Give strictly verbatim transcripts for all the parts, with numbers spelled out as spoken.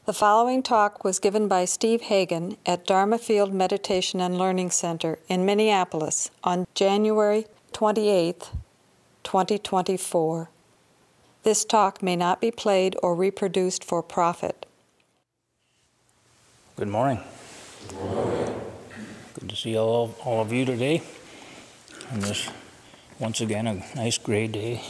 The following talk was given by Steve Hagan at Dharma Field Meditation and Learning Center in Minneapolis on January twenty-eighth, twenty twenty-four. This talk may not be played or reproduced for profit. Good morning. Good morning. Good to see all, all of you today on this, once again, a nice gray day.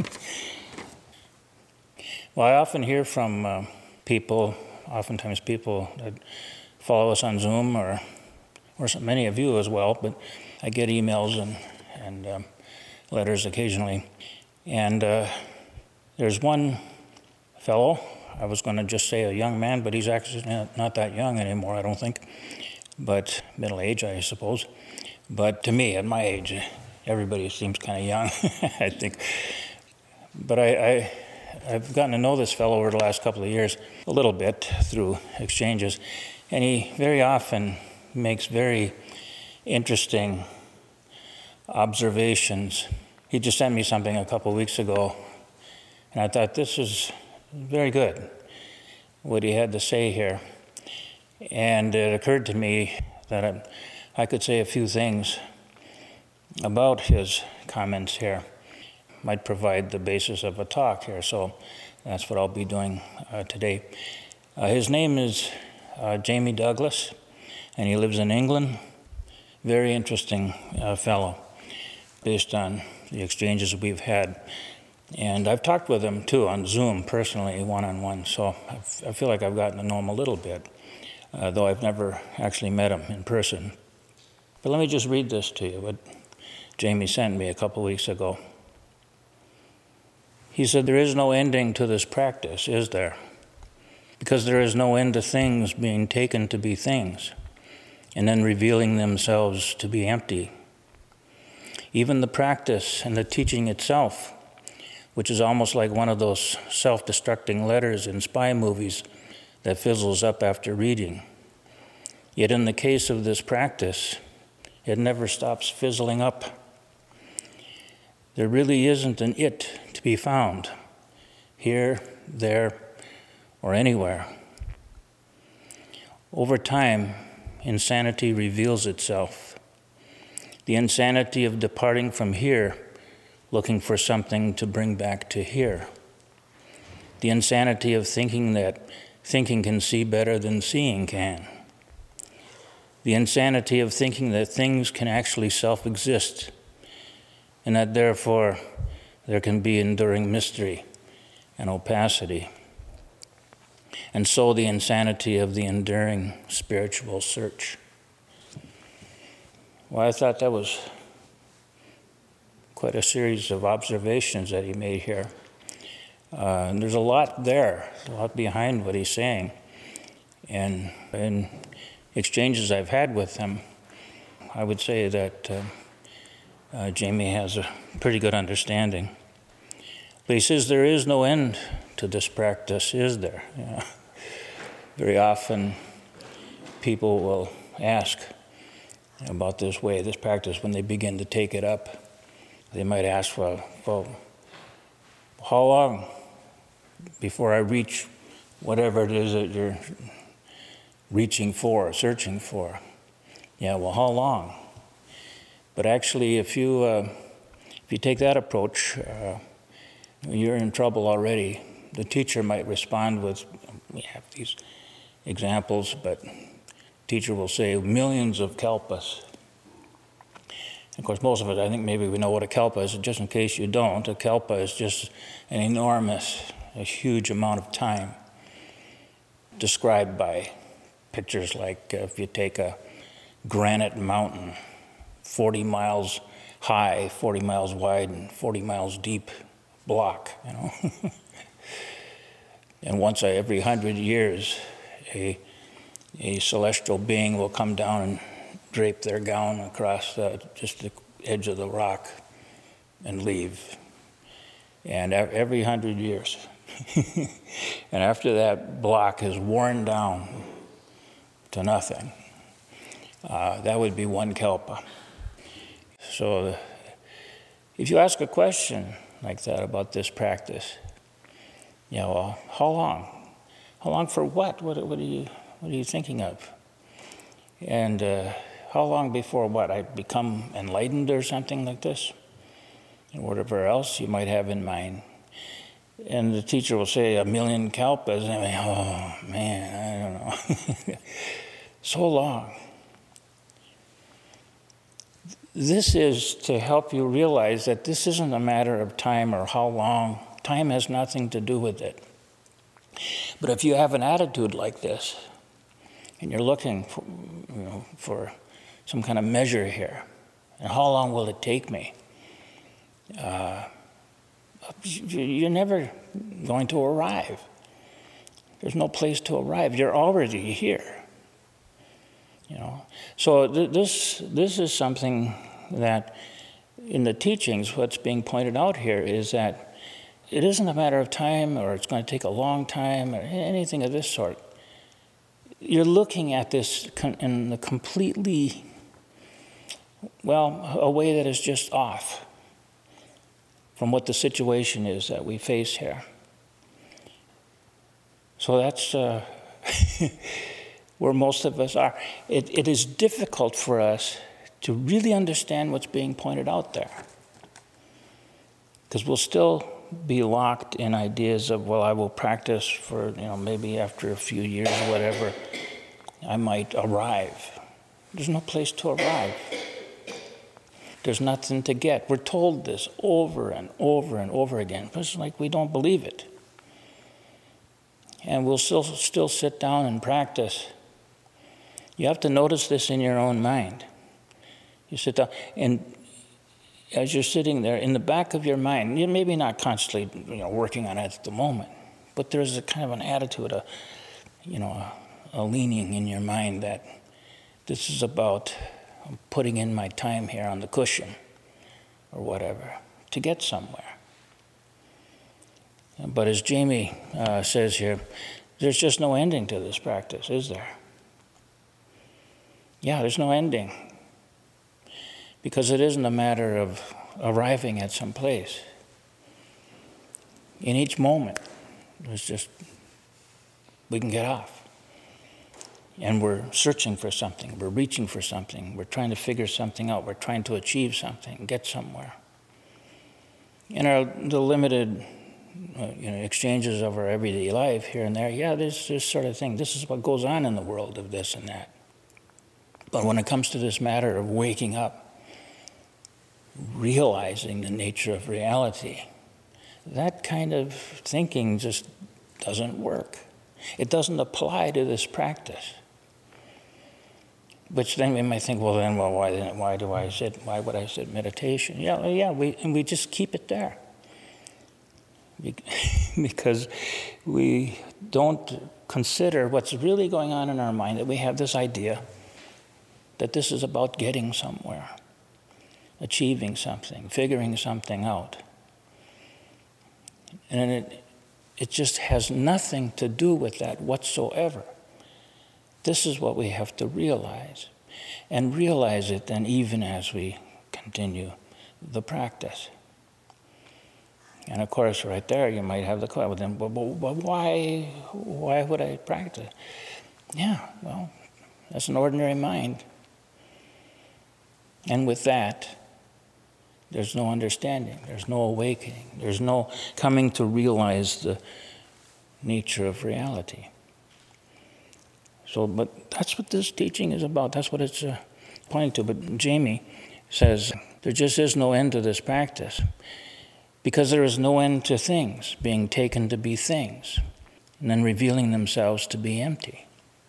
Well, I often hear from uh, people, oftentimes people that follow us on Zoom, or or so many of you as well, but I get emails and, and um, letters occasionally. And uh, there's one fellow, I was going to just say a young man, but he's actually not, not that young anymore, I don't think, but middle age, I suppose. But to me, at my age, everybody seems kind of young, I think. But I, I, I've gotten to know this fellow over the last couple of years a little bit through exchanges, and he very often makes very interesting observations. He just sent me something a couple of weeks ago, and I thought this is very good, what he had to say here. And it occurred to me that I, I could say a few things about his comments here. Might provide the basis of a talk here, so that's what I'll be doing uh, today. Uh, his name is uh, Jamie Douglas, and he lives in England. Very interesting uh, fellow, based on the exchanges we've had. And I've talked with him, too, on Zoom, personally, one-on-one, so I've, I feel like I've gotten to know him a little bit, uh, though I've never actually met him in person. But let me just read this to you, what Jamie sent me a couple weeks ago. He said, "There is no ending to this practice, is there? Because there is no end to things being taken to be things, and then revealing themselves to be empty. Even the practice and the teaching itself, which is almost like one of those self-destructing letters in spy movies that fizzles up after reading. Yet in the case of this practice, it never stops fizzling up. There really isn't an it to be found, here, there, or anywhere. Over time, insanity reveals itself. The insanity of departing from here, looking for something to bring back to here. The insanity of thinking that thinking can see better than seeing can. The insanity of thinking that things can actually self-exist, and that therefore there can be enduring mystery and opacity. And so the insanity of the enduring spiritual search." Well, I thought that was quite a series of observations that he made here. Uh, and there's a lot there, a lot behind what he's saying. And in exchanges I've had with him, I would say that uh, uh, Jamie has a pretty good understanding. But he says there is no end to this practice, is there? You know, very often people will ask about this way, this practice, when they begin to take it up. They might ask, well, well, how long before I reach whatever it is that you're reaching for, searching for? Yeah, well, how long? But actually, if you uh, if you take that approach, uh, you're in trouble already. The teacher might respond with, we have these examples, but the teacher will say millions of kalpas. Of course, most of it, I think maybe we know what a kalpa is. Just in case you don't, a kalpa is just an enormous, a huge amount of time, described by pictures like uh, if you take a granite mountain, forty miles high, forty miles wide, and forty miles deep block, you know. And once every hundred years, a, a celestial being will come down and drape their gown across uh, just the edge of the rock and leave. And every hundred years. And after that block is worn down to nothing, uh, that would be one kalpa. So if you ask a question like that about this practice, you know, well, how long? How long for what? What, what, are, you, what are you thinking of? And uh, how long before what? I become enlightened or something like this? And whatever else you might have in mind. And the teacher will say a million kalpas. And I mean, oh, man, I don't know. So long. This is to help you realize that this isn't a matter of time or how long. Time has nothing to do with it. But if you have an attitude like this, and you're looking for, you know, for some kind of measure here, and how long will it take me? Uh, you're never going to arrive. There's no place to arrive. You're already here. You know, so th- this this is something that in the teachings, what's being pointed out here is that it isn't a matter of time, or it's going to take a long time, or anything of this sort. You're looking at this in a completely, well, a way that is just off from what the situation is that we face here. So that's uh, where most of us are. It, it is difficult for us to really understand what's being pointed out there, because we'll still be locked in ideas of, well, I will practice for, you know, maybe after a few years or whatever, I might arrive. There's no place to arrive. There's nothing to get. We're told this over and over and over again. It's like we don't believe it. And we'll still still sit down and practice. You have to notice this in your own mind. You sit down, and as you're sitting there, in the back of your mind, you're maybe not constantly, you know, working on it at the moment, but there's a kind of an attitude, a, you know, a, a leaning in your mind that this is about putting in my time here on the cushion or whatever to get somewhere. But as Jamie uh, says here, there's just no ending to this practice, is there? Yeah, there's no ending. Because it isn't a matter of arriving at some place. In each moment, it's just, we can get off. And we're searching for something, we're reaching for something, we're trying to figure something out, we're trying to achieve something, get somewhere. In our the limited uh, you know, exchanges of our everyday life here and there, yeah, there's this sort of thing. This is what goes on in the world of this and that. But when it comes to this matter of waking up, realizing the nature of reality, that kind of thinking just doesn't work. It doesn't apply to this practice. Which then we might think, well, then, well, why, then, why do I sit? Why would I sit meditation? Yeah, yeah, we and we just keep it there, because we don't consider what's really going on in our mind. That we have this idea that this is about getting somewhere, achieving something, figuring something out, and it it just has nothing to do with that whatsoever. This is what we have to realize, and realize it then even as we continue the practice. And of course, right there, you might have the question, well, then, but, but why, why would I practice? Yeah, well, that's an ordinary mind. And with that, there's no understanding, there's no awakening, there's no coming to realize the nature of reality. So, but that's what this teaching is about. That's what it's uh, pointing to. But Jamie says there just is no end to this practice, because there is no end to things being taken to be things and then revealing themselves to be empty.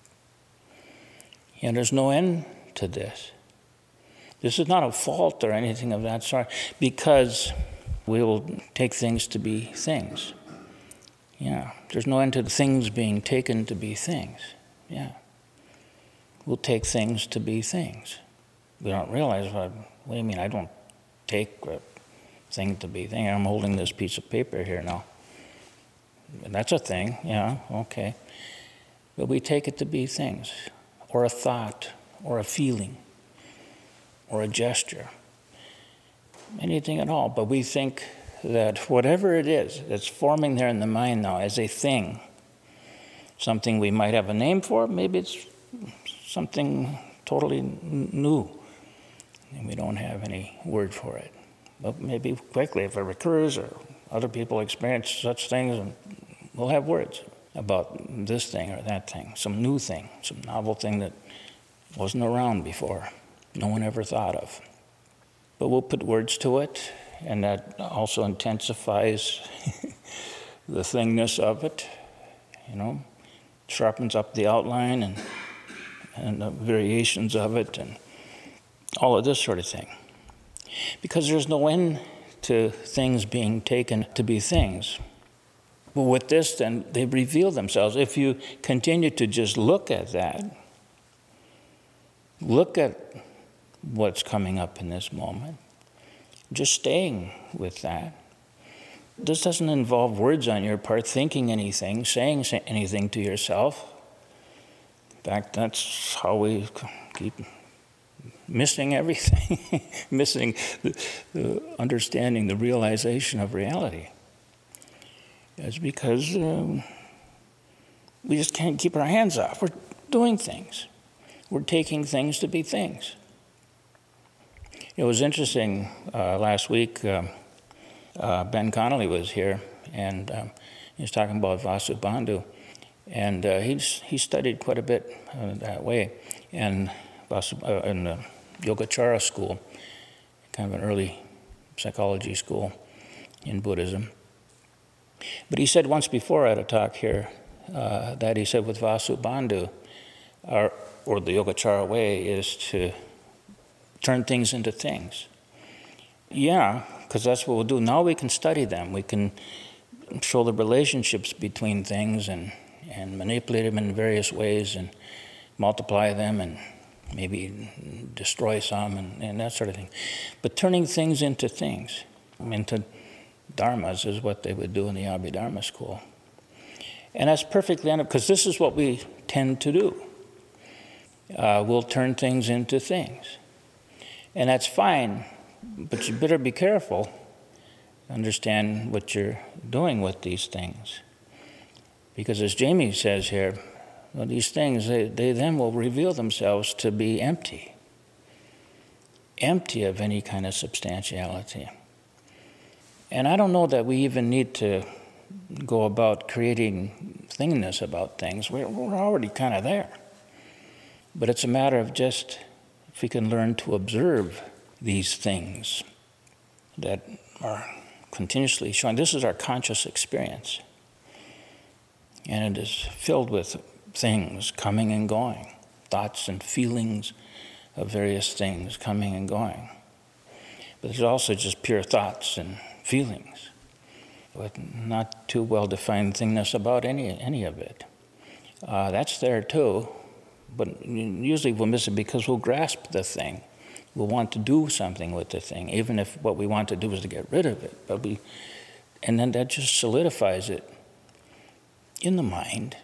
And there's no end to this. This is not a fault or anything of that sort, because we will take things to be things. Yeah, there's no end to things being taken to be things. Yeah, we'll take things to be things. We don't realize, what, what do you mean, I don't take a thing to be thing. I'm holding this piece of paper here now. And that's a thing, yeah, okay. But we take it to be things, or a thought, or a feeling, or a gesture, anything at all. But we think that whatever it is that's forming there in the mind now as a thing, something we might have a name for. Maybe it's something totally n- new, and we don't have any word for it. But maybe quickly, if it recurs or other people experience such things, and we'll have words about this thing or that thing, some new thing, some novel thing that wasn't around before, no one ever thought of. But we'll put words to it, and that also intensifies the thingness of it, you know, sharpens up the outline and, and the variations of it and all of this sort of thing. Because there's no end to things being taken to be things. But with this, then, they reveal themselves. If you continue to just look at that, look at what's coming up in this moment, just staying with that. This doesn't involve words on your part, thinking anything, saying anything to yourself. In fact, that's how we keep missing everything, missing the, the understanding, the realization of reality. It's because um, we just can't keep our hands off. We're doing things. We're taking things to be things. It was interesting, uh, last week, um, uh, Ben Connolly was here, and um, he was talking about Vasubandhu, and uh, he's, he studied quite a bit uh, that way, and Vasu, uh, in the Yogacara school, kind of an early psychology school in Buddhism. But he said once before at a talk here uh, that he said with Vasubandhu, or, or the Yogacara way, is to turn things into things. Yeah, because that's what we'll do. Now we can study them. We can show the relationships between things and, and manipulate them in various ways and multiply them and maybe destroy some and, and that sort of thing. But turning things into things, into dharmas, is what they would do in the Abhidharma school. And that's perfectly enough, because this is what we tend to do. Uh, we'll turn things into things. And that's fine, but you better be careful, understand what you're doing with these things. Because as Jamie says here, well, these things, they, they then will reveal themselves to be empty. Empty of any kind of substantiality. And I don't know that we even need to go about creating thingness about things. We're, we're already kind of there. But it's a matter of just, if we can learn to observe these things that are continuously showing. This is our conscious experience. And it is filled with things coming and going, thoughts and feelings of various things coming and going. But there's also just pure thoughts and feelings, with not too well-defined thingness about any any of it. Uh, that's there too, but usually we'll miss it because we'll grasp the thing. We'll want to do something with the thing, even if what we want to do is to get rid of it. But we, and then that just solidifies it in the mind.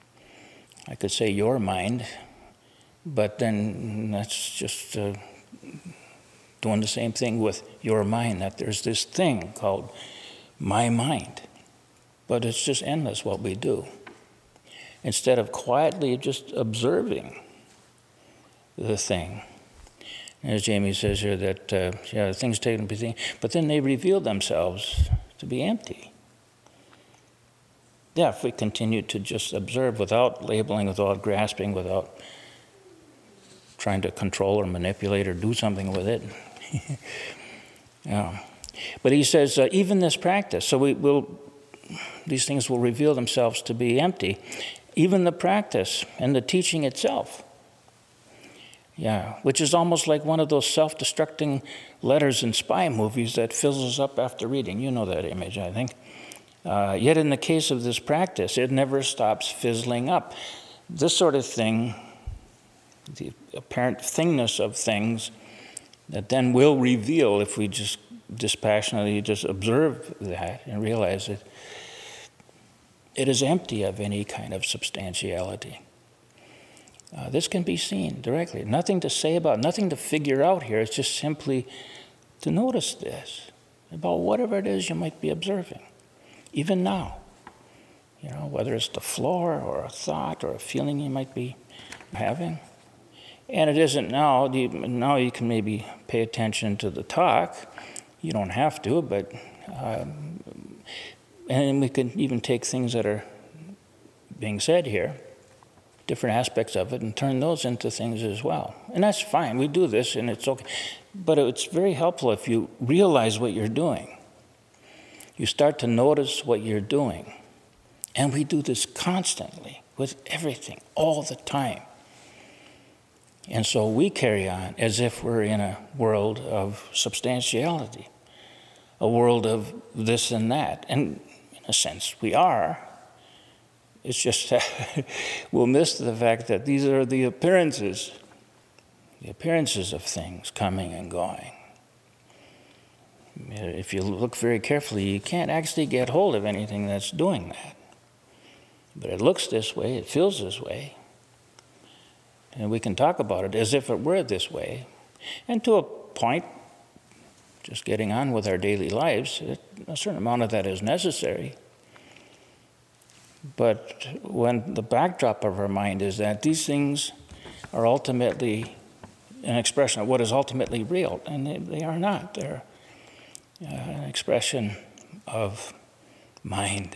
I could say your mind, but then that's just uh, doing the same thing with your mind, that there's this thing called my mind. But it's just endless what we do. Instead of quietly just observing the thing. As Jamie says here, that uh, yeah, things taken to be things, but then they reveal themselves to be empty. Yeah, if we continue to just observe without labeling, without grasping, without trying to control or manipulate or do something with it. Yeah. But he says, uh, even this practice, so we will, these things will reveal themselves to be empty. Even the practice and the teaching itself. Yeah, which is almost like one of those self-destructing letters in spy movies that fizzles up after reading. You know that image, I think. Uh, yet in the case of this practice, it never stops fizzling up. This sort of thing, the apparent thingness of things, that then will reveal if we just dispassionately just observe that and realize that it is empty of any kind of substantiality. Uh, this can be seen directly. Nothing to say about, nothing to figure out here. It's just simply to notice this about whatever it is you might be observing. Even now, you know, whether it's the floor or a thought or a feeling you might be having. And it isn't now. Now you can maybe pay attention to the talk. You don't have to, but um, and we can even take things that are being said here, different aspects of it, and turn those into things as well. And that's fine. We do this, and it's okay. But it's very helpful if you realize what you're doing. You start to notice what you're doing. And we do this constantly with everything, all the time. And so we carry on as if we're in a world of substantiality, a world of this and that. And in a sense, we are. It's just that we'll miss the fact that these are the appearances, the appearances of things coming and going. If you look very carefully, you can't actually get hold of anything that's doing that. But it looks this way, it feels this way. And we can talk about it as if it were this way. And to a point, just getting on with our daily lives, it, a certain amount of that is necessary. But when the backdrop of our mind is that these things are ultimately an expression of what is ultimately real, and they, they are not. They're uh, an expression of mind.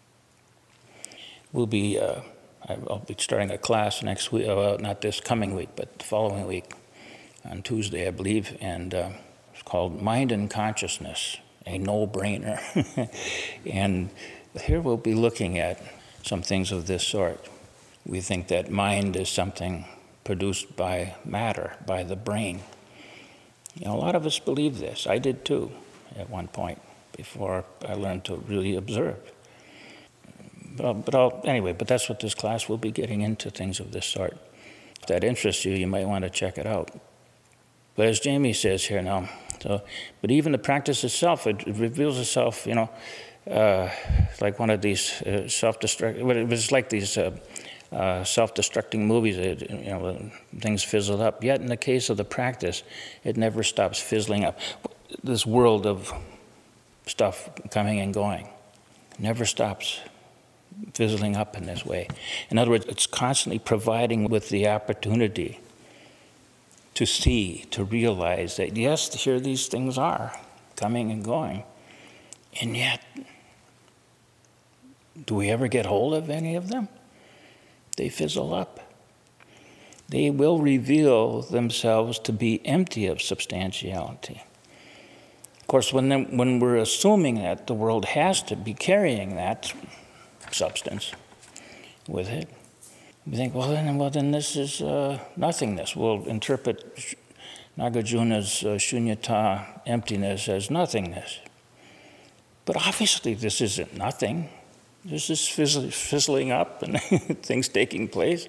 We'll be... Uh, I'll be starting a class next week, well, not this coming week, but the following week, on Tuesday, I believe, and uh, it's called Mind and Consciousness, a no-brainer. And here we'll be looking at some things of this sort. We think that mind is something produced by matter, by the brain. You know, a lot of us believe this. I did too, at one point, before I learned to really observe. But, but I'll, anyway, but that's what this class will be getting into, things of this sort. If that interests you, you might want to check it out. But as Jamie says here now, so, but even the practice itself, it, it reveals itself, you know, uh, like one of these uh, self-destruct, it was like these uh, uh, self-destructing movies, it, you know, things fizzled up. Yet in the case of the practice, it never stops fizzling up. This world of stuff coming and going never stops fizzling up in this way. In other words, it's constantly providing with the opportunity to see, to realize that, yes, here these things are coming and going. And yet, do we ever get hold of any of them? They fizzle up. They will reveal themselves to be empty of substantiality. Of course, when, then, when we're assuming that the world has to be carrying that substance with it, we think, well, then, well, then this is uh, nothingness. We'll interpret Nagarjuna's uh, shunyata, emptiness, as nothingness. But obviously, this isn't nothing. This is fizzle, fizzling up and things taking place.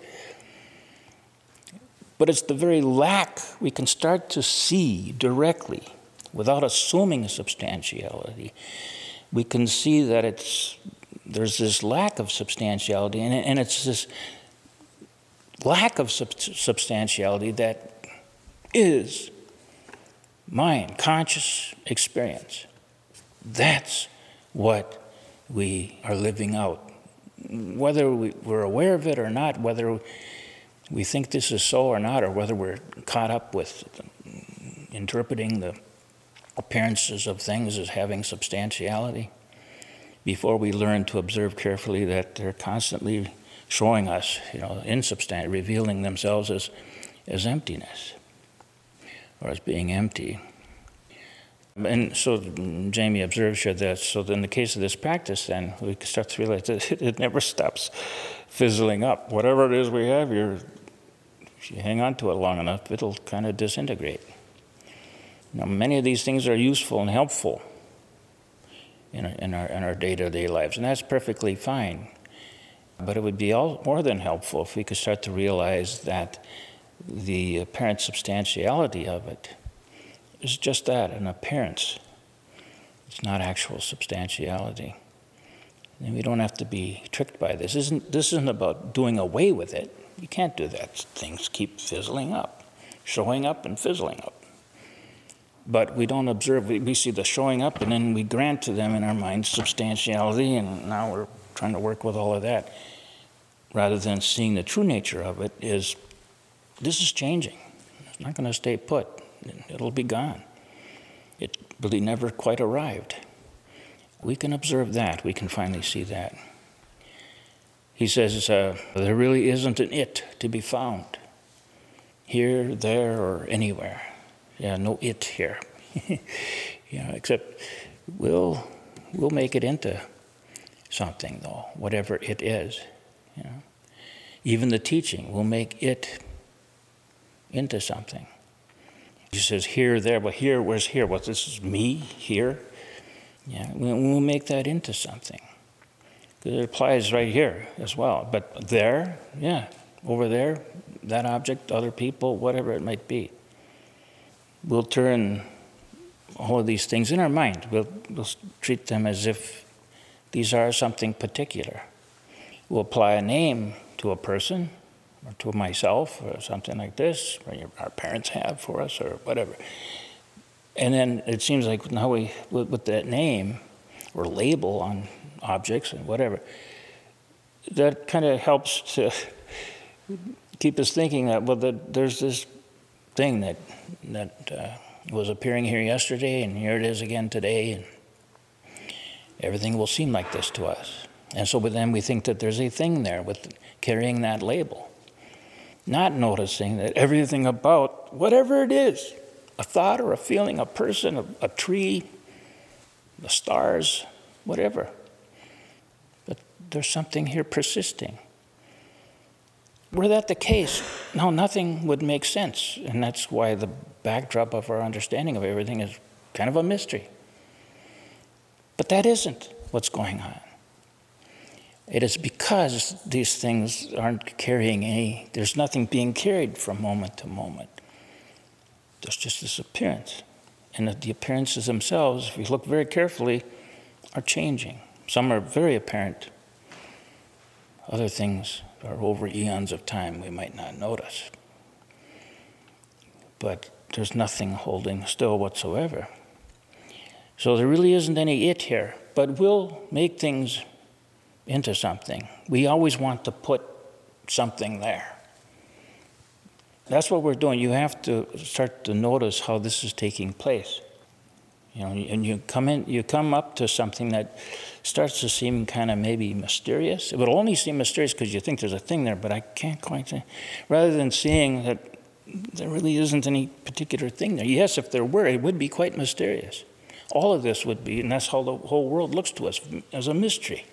But it's the very lack we can start to see directly, without assuming substantiality. We can see that it's there's this lack of substantiality, and, and it's this lack of sub- substantiality that is mind, conscious experience. That's what we are living out. Whether we, we're aware of it or not, whether we think this is so or not, or whether we're caught up with interpreting the appearances of things as having substantiality, before we learn to observe carefully that they're constantly showing us, you know, insubstantial, revealing themselves as, as emptiness, or as being empty. And so Jamie observes here that, so in the case of this practice, then, we can start to realize that it, it never stops fizzling up. Whatever it is we have here, if you hang on to it long enough, it'll kind of disintegrate. Now, many of these things are useful and helpful in our, in our, in our day-to-day lives, and that's perfectly fine. But it would be all, more than helpful if we could start to realize that the apparent substantiality of it is just that, an appearance. It's not actual substantiality. And we don't have to be tricked by this. This isn't, this isn't about doing away with it. You can't do that. Things keep fizzling up, showing up and fizzling up. But we don't observe, we, we see the showing up, and then we grant to them in our minds substantiality, and now we're trying to work with all of that, rather than seeing the true nature of it, is this is changing. It's not going to stay put. It'll be gone. It really never quite arrived. We can observe that. We can finally see that. He says uh, there really isn't an it to be found here, there, or anywhere. Yeah, no it here. You know, except we'll we'll make it into something, though, whatever it is. You know, even the teaching will make it into something. He says here, there, but here, where's here? Well, this is me here. Yeah, we'll make that into something. It applies right here as well. But there, yeah, over there, that object, other people, whatever it might be. We'll turn all of these things in our mind. We'll, we'll treat them as if these are something particular. We'll apply a name to a person or to myself or something like this, or our parents have for us or whatever. And then it seems like now we, with, with that name or label on objects and whatever, that kind of helps to keep us thinking that, well, the, there's this thing that that uh, was appearing here yesterday, and here it is again today, and everything will seem like this to us. And so but then we think that there's a thing there with carrying that label, not noticing that everything about whatever it is, a thought or a feeling, a person, a, a tree, the stars, whatever, but there's something here persisting. Were that the case, no, nothing would make sense. And that's why the backdrop of our understanding of everything is kind of a mystery. But that isn't what's going on. It is because these things aren't carrying any, there's nothing being carried from moment to moment. There's just this appearance. And that the appearances themselves, if we look very carefully, are changing. Some are very apparent. Other things are over eons of time we might not notice. But there's nothing holding still whatsoever. So there really isn't any it here, but we'll make things into something. We always want to put something there. That's what we're doing. You have to start to notice how this is taking place. You know, and you come in, you come up to something that starts to seem kind of maybe mysterious. It would only seem mysterious because you think there's a thing there, but I can't quite say. Rather than seeing that there really isn't any particular thing there. Yes, if there were, it would be quite mysterious. All of this would be, and that's how the whole world looks to us, as a mystery.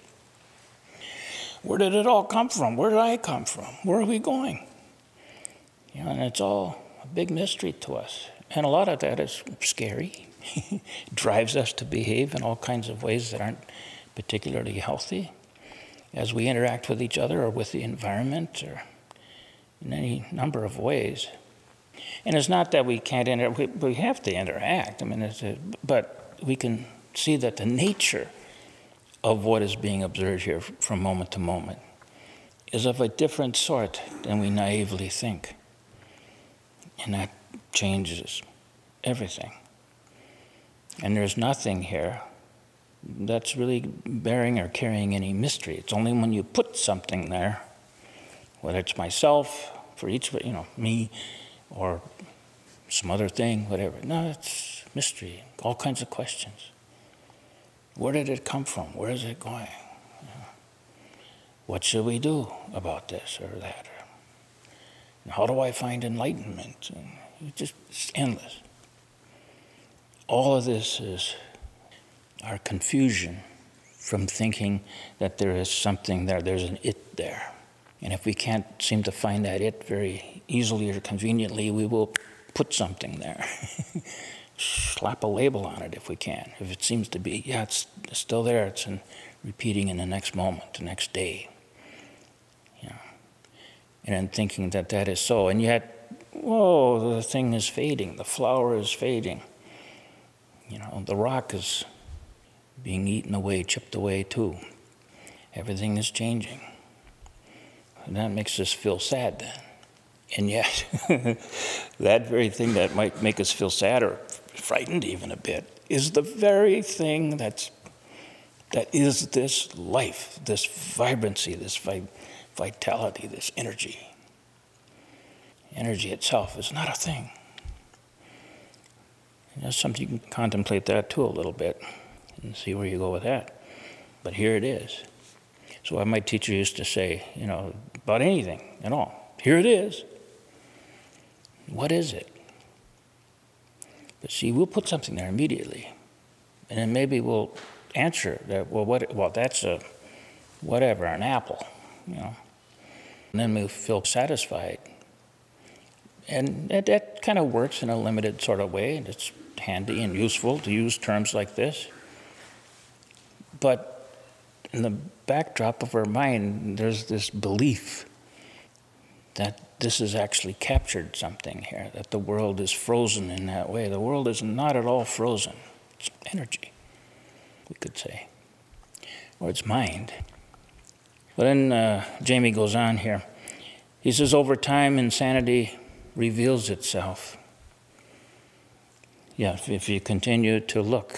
Where did it all come from? Where did I come from? Where are we going? You know, and it's all a big mystery to us. And a lot of that is scary. It drives us to behave in all kinds of ways that aren't particularly healthy as we interact with each other or with the environment or in any number of ways. And it's not that we can't interact, we, we have to interact, I mean, it's a, but we can see that the nature of what is being observed here from moment to moment is of a different sort than we naively think. And that changes everything. And there's nothing here that's really bearing or carrying any mystery. It's only when you put something there, whether it's myself, for each, you know, me, or some other thing, whatever. No, it's mystery, all kinds of questions. Where did it come from? Where is it going? You know, what should we do about this or that? And how do I find enlightenment? And it's just it's endless. All of this is our confusion from thinking that there is something there, there's an it there. And if we can't seem to find that it very easily or conveniently, we will put something there. Slap a label on it if we can. If it seems to be, yeah, it's, it's still there, it's in, repeating in the next moment, the next day. You know, and then thinking that that is so. And yet, whoa, the thing is fading, the flower is fading. You know, the rock is being eaten away, chipped away too. Everything is changing. And that makes us feel sad then. And yet, that very thing that might make us feel sad or frightened even a bit is the very thing that's that is this life, this vibrancy, this vi- vitality, this energy. Energy itself is not a thing. And that's something you can contemplate that too a little bit and see where you go with that. But here it is. So what my teacher used to say, you know, about anything at all. Here it is. What is it? But see, we'll put something there immediately. And then maybe we'll answer that, well, what, well, that's a, whatever, an apple, you know. And then we feel satisfied. And that, that kind of works in a limited sort of way, and it's handy and useful to use terms like this. But in the backdrop of our mind, there's this belief that this has actually captured something here, that the world is frozen in that way. The world is not at all frozen. It's energy, we could say, or it's mind. But then uh, Jamie goes on here. He says, over time, insanity reveals itself. Yeah, if, if you continue to look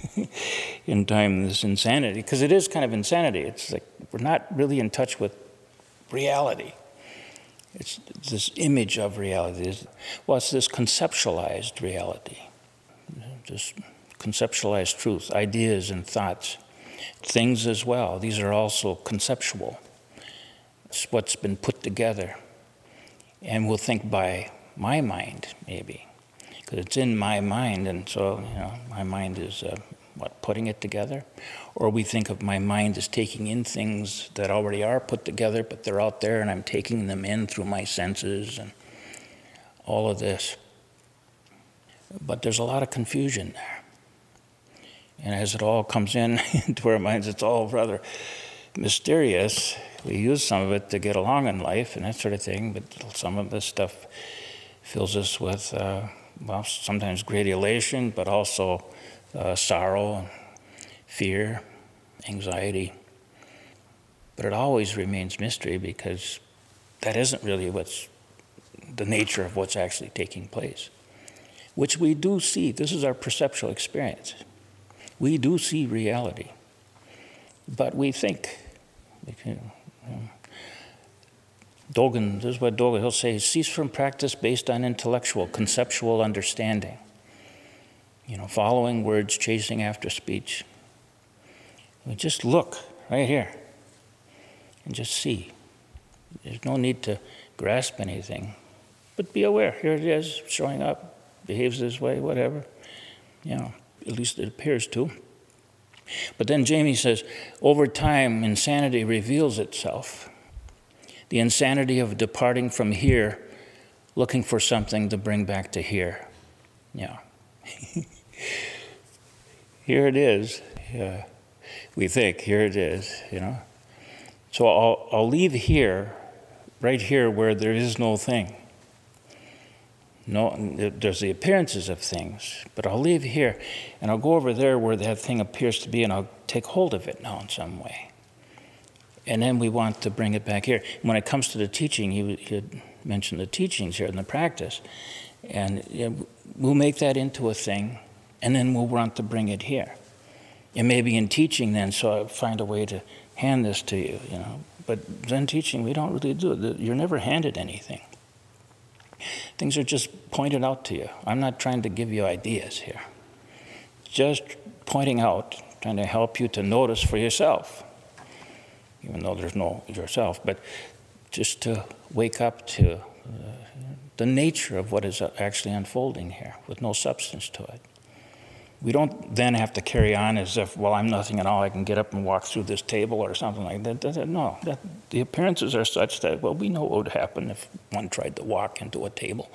in time, this insanity, because it is kind of insanity. It's like we're not really in touch with reality. It's this image of reality. Well, it's this conceptualized reality, just conceptualized truth, ideas and thoughts, things as well. These are also conceptual. It's what's been put together. And we'll think by my mind, maybe, because it's in my mind, and so, you know, my mind is, uh, what, putting it together? Or we think of my mind as taking in things that already are put together, but they're out there, and I'm taking them in through my senses and all of this. But there's a lot of confusion there. And as it all comes in into our minds, it's all rather mysterious. We use some of it to get along in life and that sort of thing, but some of this stuff fills us with, uh, well, sometimes great elation, but also uh, sorrow, and fear, anxiety. But it always remains mystery because that isn't really what's the nature of what's actually taking place, which we do see. This is our perceptual experience. We do see reality, but we think. You know, Dogen, this is what Dogen, he'll say, cease from practice based on intellectual, conceptual understanding. You know, following words, chasing after speech. We just look right here and just see. There's no need to grasp anything, but be aware. Here it is, showing up, behaves this way, whatever. You know, at least it appears to. But then Jamie says, over time, insanity reveals itself. The insanity of departing from here, looking for something to bring back to here. Yeah. Here it is. Yeah. We think, here it is, you know. So I'll, I'll leave here, right here where there is no thing. No, there's the appearances of things, but I'll leave here and I'll go over there where that thing appears to be and I'll take hold of it now in some way. And then we want to bring it back here. When it comes to the teaching, he, he had mentioned the teachings here in the practice. And you know, we'll make that into a thing, and then we'll want to bring it here. And maybe in teaching then, so I'll find a way to hand this to you, you know. But Zen teaching, we don't really do it. You're never handed anything. Things are just pointed out to you. I'm not trying to give you ideas here. Just pointing out, trying to help you to notice for yourself. Even though there's no yourself, but just to wake up to uh, the nature of what is actually unfolding here with no substance to it. We don't then have to carry on as if, well, I'm nothing at all, I can get up and walk through this table or something like that. No, that, the appearances are such that, well, we know what would happen if one tried to walk into a table.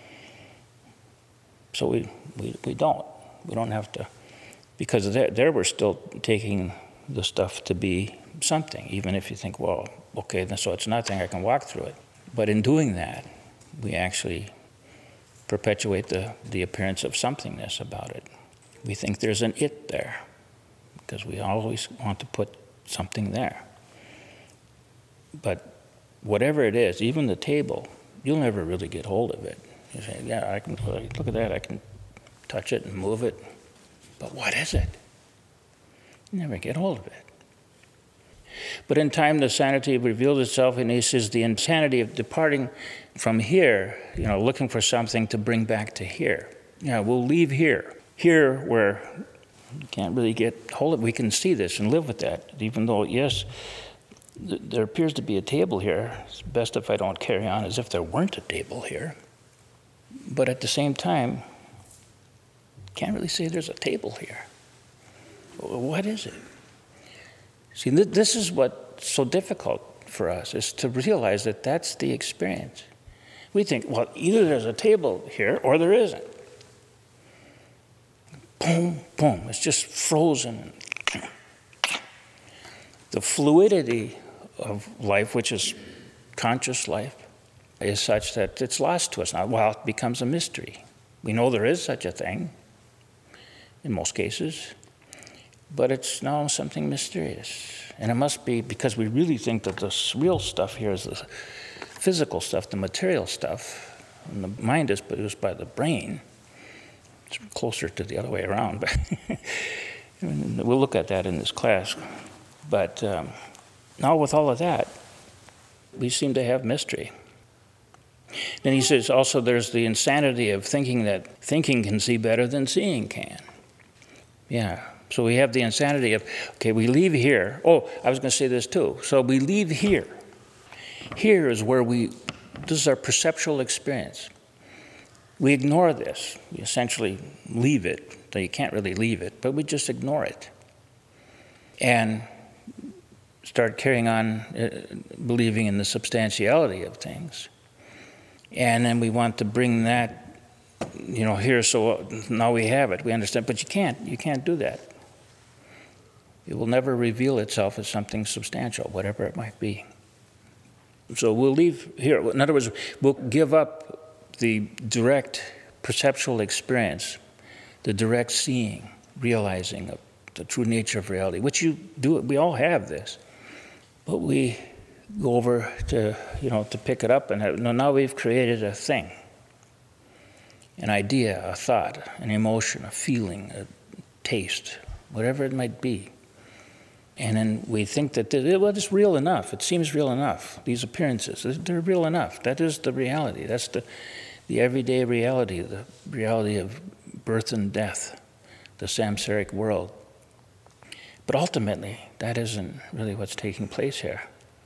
So we, we, we don't. We don't have to, because there, there we're still taking the stuff to be something, even if you think, well, okay, so it's nothing, I can walk through it. But in doing that, we actually perpetuate the, the appearance of somethingness about it. We think there's an it there, because we always want to put something there. But whatever it is, even the table, you'll never really get hold of it. You say, yeah, I can look at that, I can touch it and move it. But what is it? Never get hold of it. But in time, the sanity revealed itself, and he says the insanity of departing from here, you know, looking for something to bring back to here. Yeah, we'll leave here. Here where you can't really get hold of it. We can see this and live with that, even though, yes, th- there appears to be a table here. It's best if I don't carry on as if there weren't a table here. But at the same time, can't really say there's a table here. What is it? See, th- this is what's so difficult for us, is to realize that that's the experience. We think, well, either there's a table here or there isn't. Boom, boom, it's just frozen. The fluidity of life, which is conscious life, is such that it's lost to us now. Well, it becomes a mystery. We know there is such a thing, in most cases, but it's now something mysterious. And it must be because we really think that the real stuff here is the physical stuff, the material stuff, and the mind is produced by the brain. It's closer to the other way around, but we'll look at that in this class. But um, now with all of that, we seem to have mystery. Then he says also there's the insanity of thinking that thinking can see better than seeing can. Yeah, so we have the insanity of, okay, we leave here. Oh, I was going to say this too. So we leave here. Here is where we, this is our perceptual experience. We ignore this. We essentially leave it. Though you can't really leave it, but we just ignore it. And start carrying on uh, believing in the substantiality of things. And then we want to bring that, you know, here, so now we have it. We understand, but you can't. You can't do that. It will never reveal itself as something substantial, whatever it might be. So we'll leave here. In other words, we'll give up the direct perceptual experience, the direct seeing, realizing of the true nature of reality, which you do. We all have this, but we go over to, you know, to pick it up and have, no, now we've created a thing, an idea, a thought, an emotion, a feeling, a taste, whatever it might be. And then we think that, well, it's real enough. It seems real enough. These appearances, they're real enough. That is the reality. That's the, the everyday reality, the reality of birth and death, the samsaric world. But ultimately, that isn't really what's taking place here.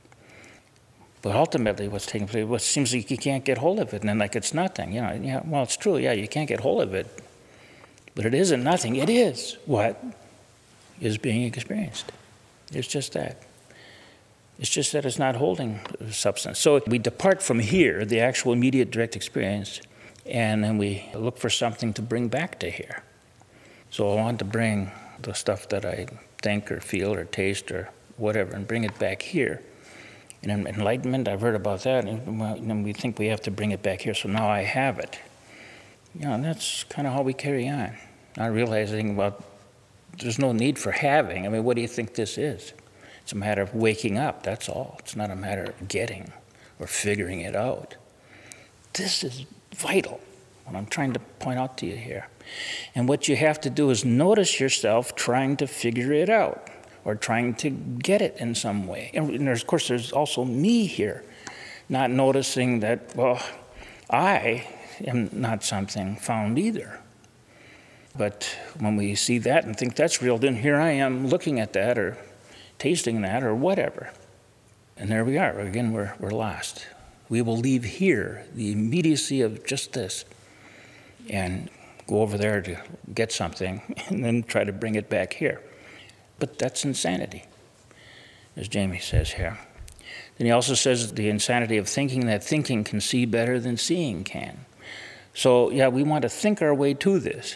But ultimately, what's taking place, what seems like you can't get hold of it, and then like it's nothing. You know, yeah, well, it's true. Yeah, you can't get hold of it, but it isn't nothing. It is what is being experienced. It's just that. It's just that it's not holding substance. So we depart from here, the actual immediate direct experience, and then we look for something to bring back to here. So I want to bring the stuff that I think or feel or taste or whatever and bring it back here. And in enlightenment, I've heard about that, and then we think we have to bring it back here, so now I have it. You know, and that's kind of how we carry on, not realizing, well, there's no need for having. I mean, what do you think this is? It's a matter of waking up, that's all. It's not a matter of getting or figuring it out. This is vital, what I'm trying to point out to you here. And what you have to do is notice yourself trying to figure it out or trying to get it in some way. And there's, of course, there's also me here, not noticing that, well, I am not something found either. But when we see that and think that's real, then here I am looking at that or tasting that or whatever. And there we are. Again, we're, we're lost. We will leave here the immediacy of just this and go over there to get something and then try to bring it back here. But that's insanity, as Jamie says here. Then he also says the insanity of thinking that thinking can see better than seeing can. So, yeah, we want to think our way to this,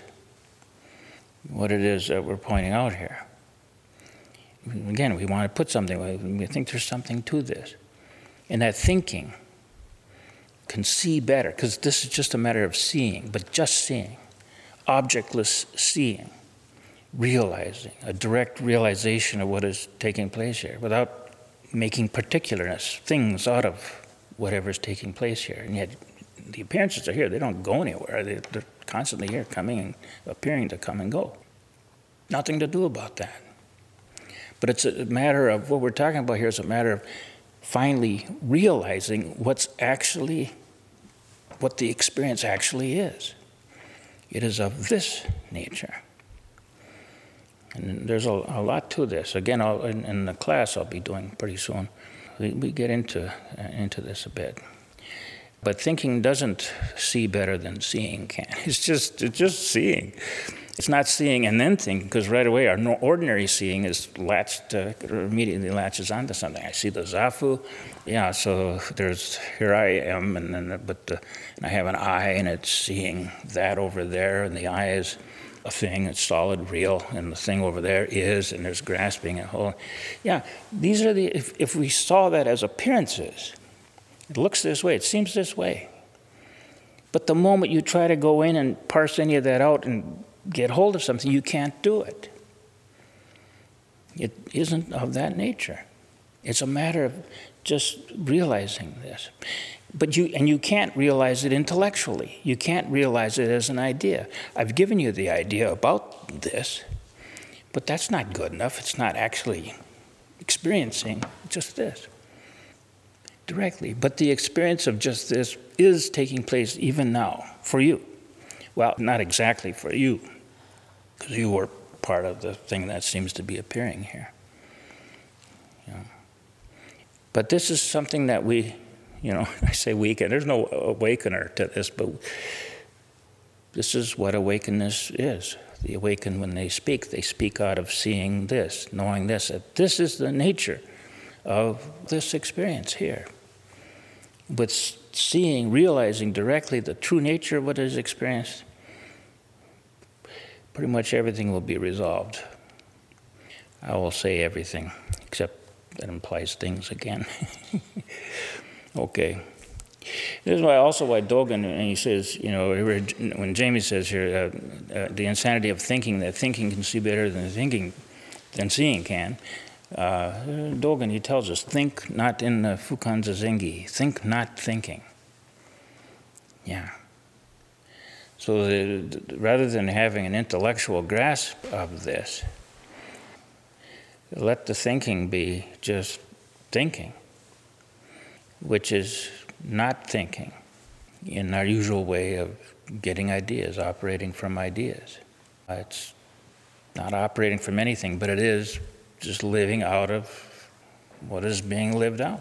what it is that we're pointing out here. Again, we want to put something, we think there's something to this. And that thinking can see better, because this is just a matter of seeing, but just seeing, objectless seeing, realizing, a direct realization of what is taking place here, without making particularness, things out of whatever's taking place here. And yet, the appearances are here. They don't go anywhere. They're, they're constantly here, coming and appearing to come and go. Nothing to do about that. But it's a matter of, what we're talking about here is a matter of finally realizing what's actually, what the experience actually is. It is of this nature. And there's a, a lot to this. Again, I'll, in, in the class I'll be doing pretty soon, we, we get into, uh, into this a bit. But thinking doesn't see better than seeing can. It's just, it's just seeing. It's not seeing and then thinking, because right away our ordinary seeing is latched, uh, immediately latches onto something. I see the zafu, yeah, so there's, here I am, and then, but the, and I have an eye, and it's seeing that over there, and the eye is a thing, it's solid, real, and the thing over there is, and there's grasping a whole. Yeah, these are the, if, if we saw that as appearances, it looks this way, it seems this way. But the moment you try to go in and parse any of that out and get hold of something, you can't do it. It isn't of that nature. It's a matter of just realizing this. But you, and you can't realize it intellectually. You can't realize it as an idea. I've given you the idea about this, but that's not good enough. It's not actually experiencing just this directly. But the experience of just this is taking place even now for you. Well, not exactly for you, because you were part of the thing that seems to be appearing here. You know. But this is something that we, you know, I say weaken. There's no awakener to this, but this is what awakeness is. The awakened, when they speak, they speak out of seeing this, knowing this, that this is the nature of this experience here. With seeing, realizing directly the true nature of what is experienced, pretty much everything will be resolved. I will say everything, except that implies things again. Okay. This is why also why Dogen, and he says, you know, when Jamie says here, uh, uh, the insanity of thinking, that thinking can see better than thinking, than seeing can. Uh, Dogen, he tells us, think not in the Fukan Zazengi, think not thinking. Yeah. So the, the, rather than having an intellectual grasp of this, let the thinking be just thinking, which is not thinking in our usual way of getting ideas, operating from ideas. It's not operating from anything, but it is just living out of what is being lived out.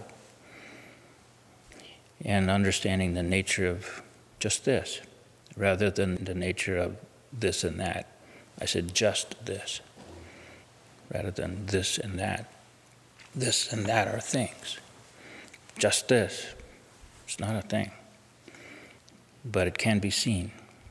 And understanding the nature of just this, rather than the nature of this and that. I said just this, rather than this and that. This and that are things. Just this, it's not a thing. But it can be seen.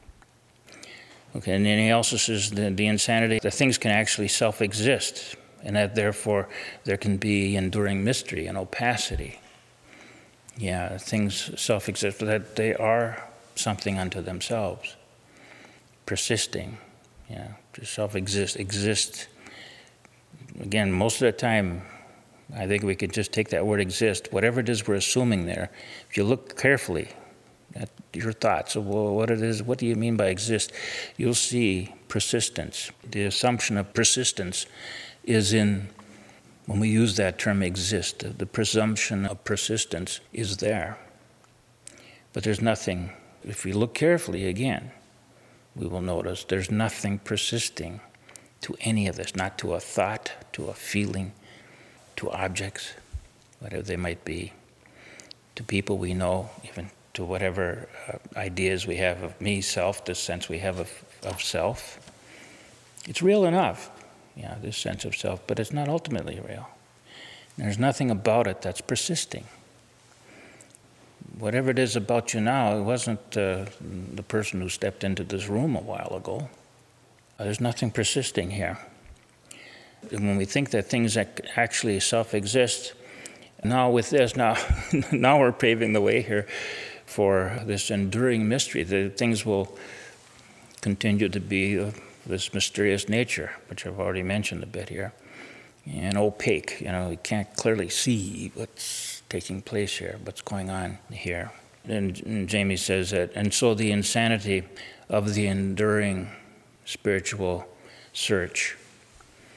Okay, and then he also says the, the insanity, that things can actually self-exist, and that therefore there can be enduring mystery and opacity. Yeah, things self-exist, that they are something unto themselves, persisting, yeah, to self-exist, exist. Again, most of the time, I think we could just take that word exist, whatever it is we're assuming there. If you look carefully at your thoughts of well, what it is, what do you mean by exist, you'll see persistence. The assumption of persistence is in, when we use that term exist, the presumption of persistence is there. But there's nothing, if we look carefully again, we will notice there's nothing persisting to any of this, not to a thought, to a feeling, to objects, whatever they might be, to people we know, even to whatever uh, ideas we have of me, self, this sense we have of, of self. It's real enough, yeah, this sense of self, but it's not ultimately real. And there's nothing about it that's persisting. Whatever it is about you now, it wasn't uh, the person who stepped into this room a while ago. Uh, there's nothing persisting here. And when we think that things actually self-exist, now with this, now, now we're paving the way here for this enduring mystery. The things will continue to be of this mysterious nature, which I've already mentioned a bit here, and opaque. You know, we can't clearly see what's taking place here, what's going on here. And, and Jamie says that, and so the insanity of the enduring spiritual search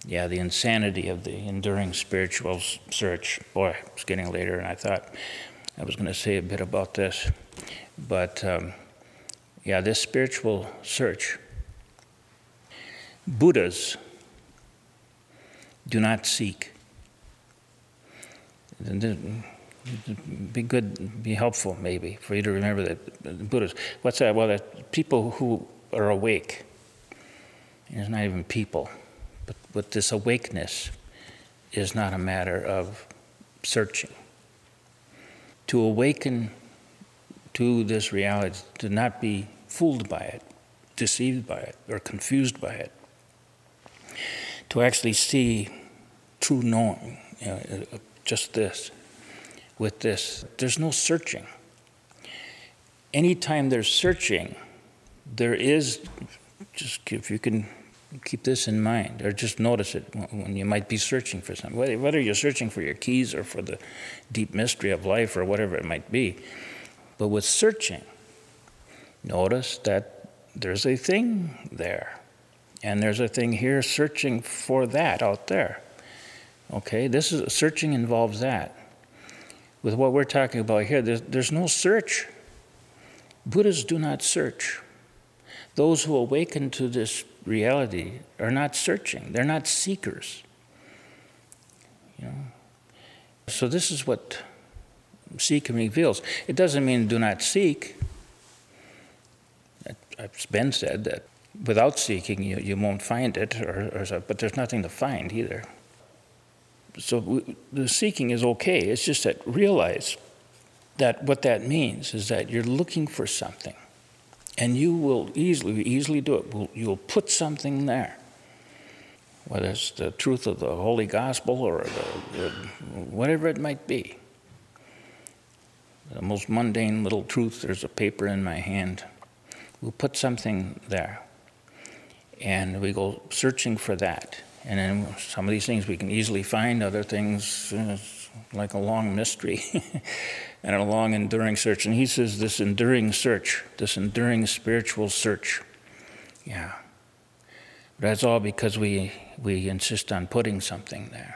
Yeah, the insanity of the enduring spiritual search. Boy, it's getting later, and I thought I was going to say a bit about this. But, um, yeah, this spiritual search. Buddhas do not seek. It'd be good, be helpful, maybe, for you to remember that Buddhas. What's that? Well, that people who are awake. It's not even people. But, but this awakeness is not a matter of searching. To awaken to this reality, to not be fooled by it, deceived by it, or confused by it. To actually see true knowing, you know, just this, with this. There's no searching. Anytime there's searching, there is, just if you can keep this in mind, or just notice it when you might be searching for something, whether you're searching for your keys or for the deep mystery of life or whatever it might be. But with searching, notice that there's a thing there. And there's a thing here searching for that out there. Okay, this is searching involves that. With what we're talking about here, there's, there's no search. Buddhists do not search. Those who awaken to this reality are not searching. They're not seekers. You know? So this is what seeking reveals. It doesn't mean do not seek. It's been said that without seeking, you, you won't find it, or, or, but there's nothing to find either. So we, the seeking is okay. It's just that realize that what that means is that you're looking for something, and you will easily, easily do it. You'll put something there, whether it's the truth of the Holy Gospel or the, the, whatever it might be. The most mundane little truth, there's a paper in my hand. We'll put something there, and we go searching for that. And then some of these things we can easily find, other things uh, like a long mystery and a long enduring search. And he says this enduring search, this enduring spiritual search. Yeah. But that's all because we, we insist on putting something there.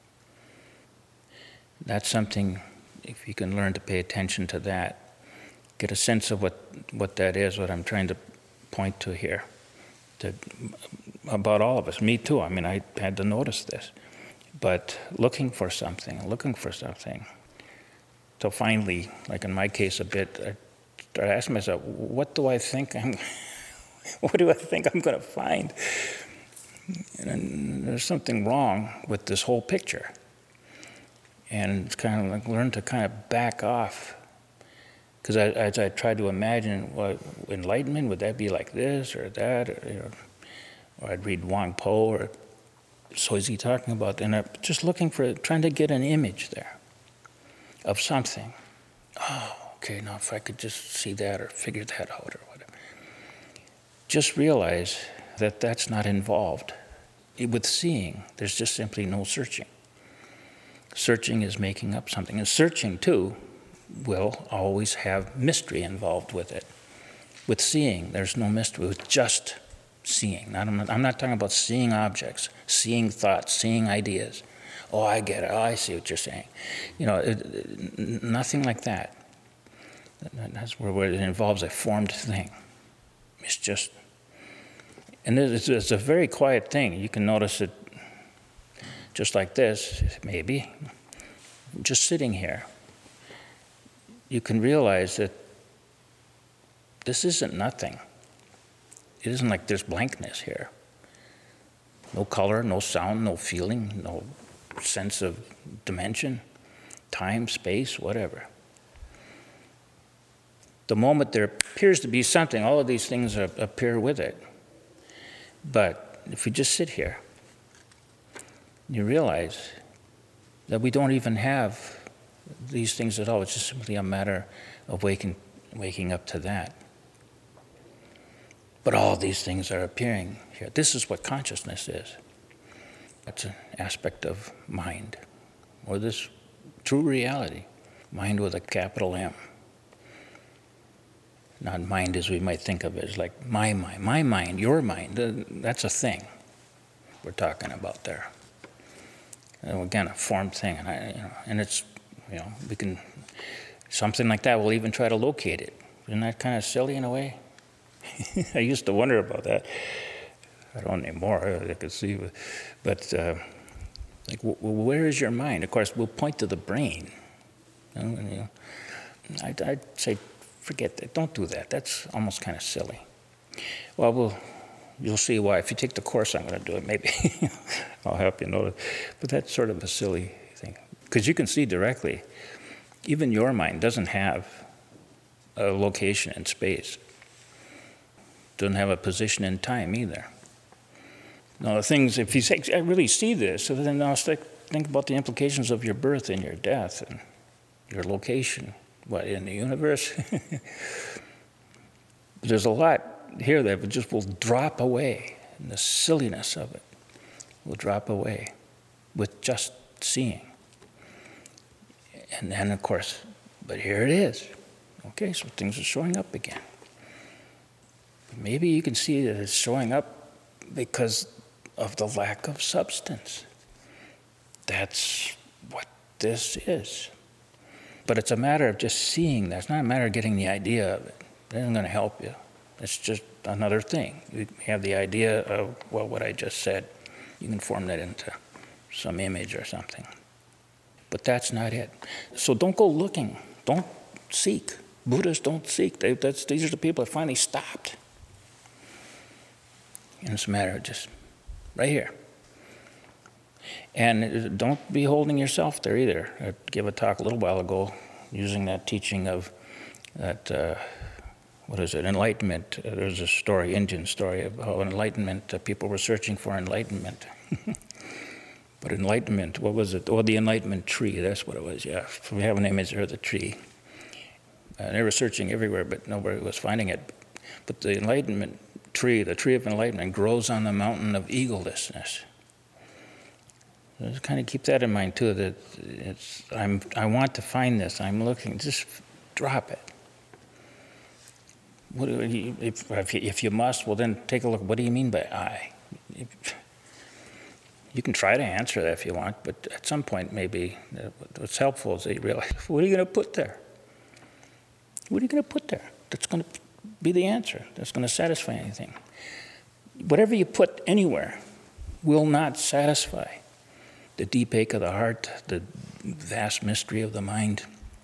That's something, if you can learn to pay attention to that, get a sense of what, what that is, what I'm trying to point to here. To, about all of us, me too. I mean, I had to notice this. But looking for something, looking for something. So finally, like in my case a bit, I started asking myself, what do I think I'm, what do I think I'm going to find? And there's something wrong with this whole picture. And it's kind of like learn to kind of back off. Because as I tried to imagine, well, enlightenment, would that be like this or that? Or, you know, or I'd read Wang Po, or so is he talking about? And I'm just looking for, trying to get an image there of something. Oh, okay, now if I could just see that or figure that out or whatever. Just realize that that's not involved. With seeing, there's just simply no searching. Searching is making up something. And searching, too, will always have mystery involved with it. With seeing, there's no mystery. With just seeing. Not, I'm, not, I'm not talking about seeing objects, seeing thoughts, seeing ideas. Oh, I get it. Oh, I see what you're saying. You know, it, it, nothing like that. That's where, where it involves a formed thing. It's just, and it's, it's a very quiet thing. You can notice it just like this, maybe, just sitting here. You can realize that this isn't nothing. It isn't like there's blankness here. No color, no sound, no feeling, no sense of dimension, time, space, whatever. The moment there appears to be something, all of these things are, appear with it. But if you just sit here, you realize that we don't even have these things at all. It's just simply a matter of waking, waking up to that. But all these things are appearing here. This is what consciousness is. It's an aspect of mind, or this true reality. Mind with a capital M. Not mind as we might think of it, as like my mind, my mind, your mind. That's a thing. we're talking about there. And again, a formed thing, and I, you know, and it's, you know, we can, something like that, we'll even try to locate it. Isn't that kind of silly in a way? I used to wonder about that. I don't anymore, I could see, but uh, like, w- where is your mind? Of course, we'll point to the brain. You know, and, you know, I'd, I'd say, forget that, don't do that. That's almost kind of silly. Well, we'll you'll see why. If you take the course, I'm going to do it, maybe. I'll help you notice. But that's sort of a silly thing. Because you can see directly, even your mind doesn't have a location in space. Doesn't have a position in time either. Now, the things, if you say, I really see this, so then I'll think about the implications of your birth and your death and your location, what, in the universe? There's a lot here that just will drop away, and the silliness of it will drop away with just seeing. And then, of course, but here it is. Okay, so things are showing up again. Maybe you can see that it's showing up because of the lack of substance. That's what this is. But it's a matter of just seeing that. It's not a matter of getting the idea of it. It isn't going to help you. It's just another thing. You have the idea of, well, what I just said. You can form that into some image or something. But that's not it. So don't go looking. Don't seek. Buddhists don't seek. They, that's, these are the people that finally stopped. And it's a matter of just right here. And don't be holding yourself there either. I gave a talk a little while ago using that teaching of that, uh, what is it, enlightenment. Uh, there's a story, Indian story, of how enlightenment, uh, people were searching for enlightenment. But enlightenment, what was it? Oh, the enlightenment tree, that's what it was, yeah. We have an image of the tree. Uh, they were searching everywhere, but nobody was finding it. But the enlightenment tree, the tree of enlightenment, grows on the mountain of egolessness. So just kind of keep that in mind too. That it's I'm I want to find this. I'm looking. Just drop it. What do you, if if you, if you must, well then take a look. What do you mean by I? You can try to answer that if you want, but at some point maybe what's helpful is that you realize, what are you going to put there? What are you going to put there that's going to be the answer, that's going to satisfy anything? Whatever you put anywhere will not satisfy the deep ache of the heart, the vast mystery of the mind.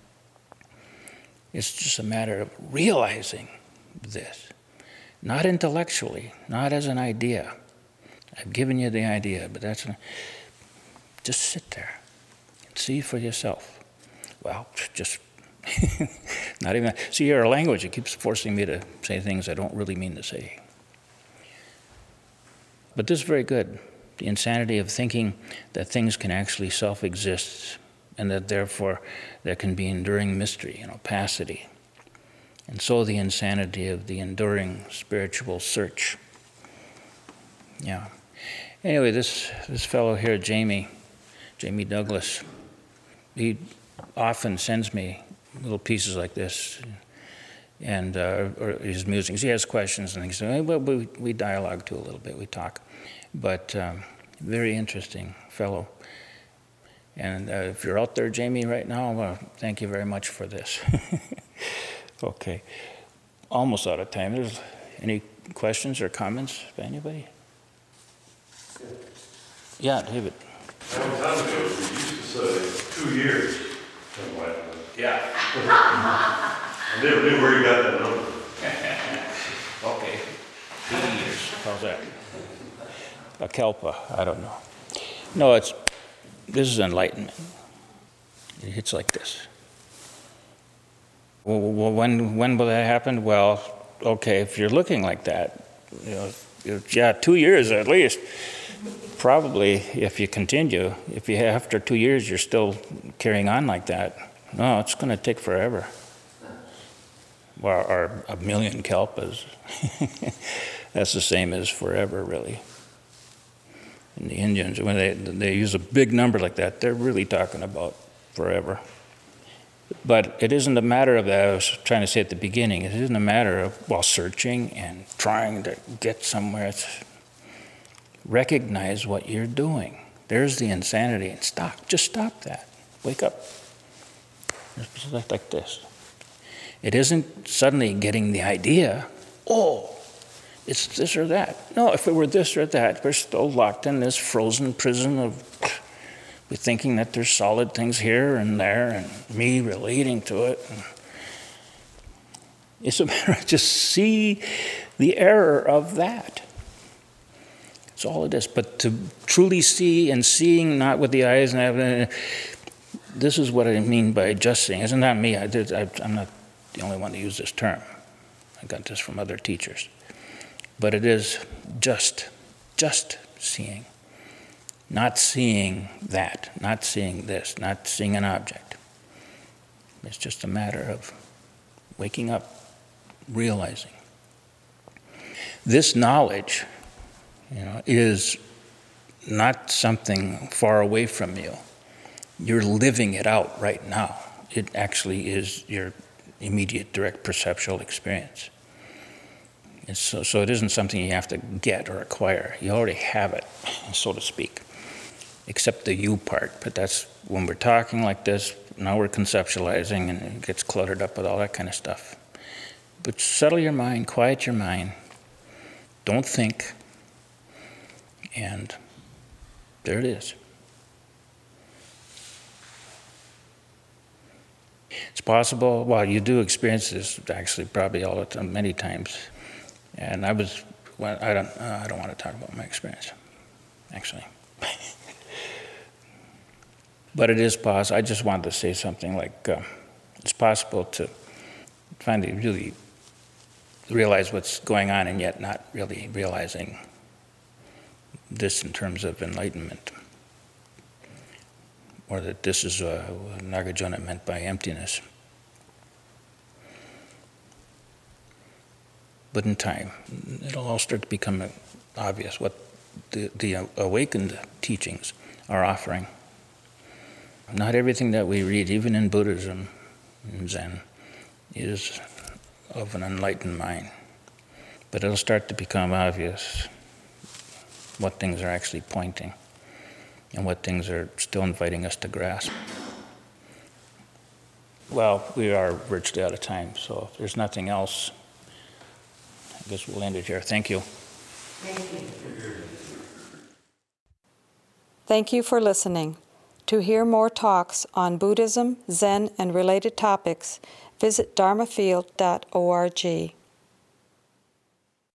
It's just a matter of realizing this, not intellectually, not as an idea. I've given you the idea, but that's a, just sit there and see for yourself. Well, just not even. See, our language, it keeps forcing me to say things I don't really mean to say. But this is very good. The insanity of thinking that things can actually self-exist and that therefore there can be enduring mystery and opacity. And so the insanity of the enduring spiritual search. Yeah. Anyway, this, this fellow here, Jamie, Jamie Douglas, he often sends me little pieces like this, and uh, or his musings. He has questions and things. So, well, we, we dialogue too a little bit. We talk, but um, very interesting fellow. And uh, if you're out there, Jamie, right now, uh, thank you very much for this. Okay, almost out of time. There's any questions or comments by anybody? Yeah, David. A long time ago, we used to say two years. Yeah. I never knew where you got that number. Okay. Eighty years. How's that? A Kelpa. I don't know. No, it's this is enlightenment. It hits like this. Well, when when will that happen? Well, okay, if you're looking like that, you know, yeah, two years at least. Probably, if you continue, if you after two years you're still carrying on like that, no, it's going to take forever. Or, or a million kalpas. That's the same as forever, really. And the Indians, when they they use a big number like that, they're really talking about forever. But it isn't a matter of that. I was trying to say at the beginning. It isn't a matter of while well, searching and trying to get somewhere. It's, recognize what you're doing. There's the insanity. And stop. Just stop that. Wake up. Just like this. It isn't suddenly getting the idea, oh, it's this or that. No, if it were this or that, we're still locked in this frozen prison of we're thinking that there's solid things here and there and me relating to it. It's a matter of just see the error of that. That's all it is. But to truly see, and seeing not with the eyes, and this is what I mean by just seeing. Isn't that me? I did, I, I'm not the only one to use this term. I got this from other teachers. But it is just, just seeing. Not seeing that, not seeing this, not seeing an object. It's just a matter of waking up, realizing. This knowledge, you know, is not something far away from you. You're living it out right now. It actually is your immediate, direct perceptual experience. And so, so it isn't something you have to get or acquire. You already have it, so to speak, except the you part. But that's when we're talking like this, now we're conceptualizing, and it gets cluttered up with all that kind of stuff. But settle your mind, quiet your mind, don't think, and there it is. It's possible, well, you do experience this actually probably all the time, many times. And I was, well, I don't, uh, I don't want to talk about my experience, actually. But it is possible. I just wanted to say something like, uh, it's possible to finally really realize what's going on and yet not really realizing this in terms of enlightenment. Or that this is uh, what Nagarjuna meant by emptiness. But in time, it'll all start to become obvious what the, the awakened teachings are offering. Not everything that we read, even in Buddhism and Zen, is of an enlightened mind. But it'll start to become obvious what things are actually pointing and what things are still inviting us to grasp. Well, we are virtually out of time, so if there's nothing else, I guess we'll end it here. Thank you. Thank you for listening. To hear more talks on Buddhism, Zen, and related topics, visit dharma field dot org.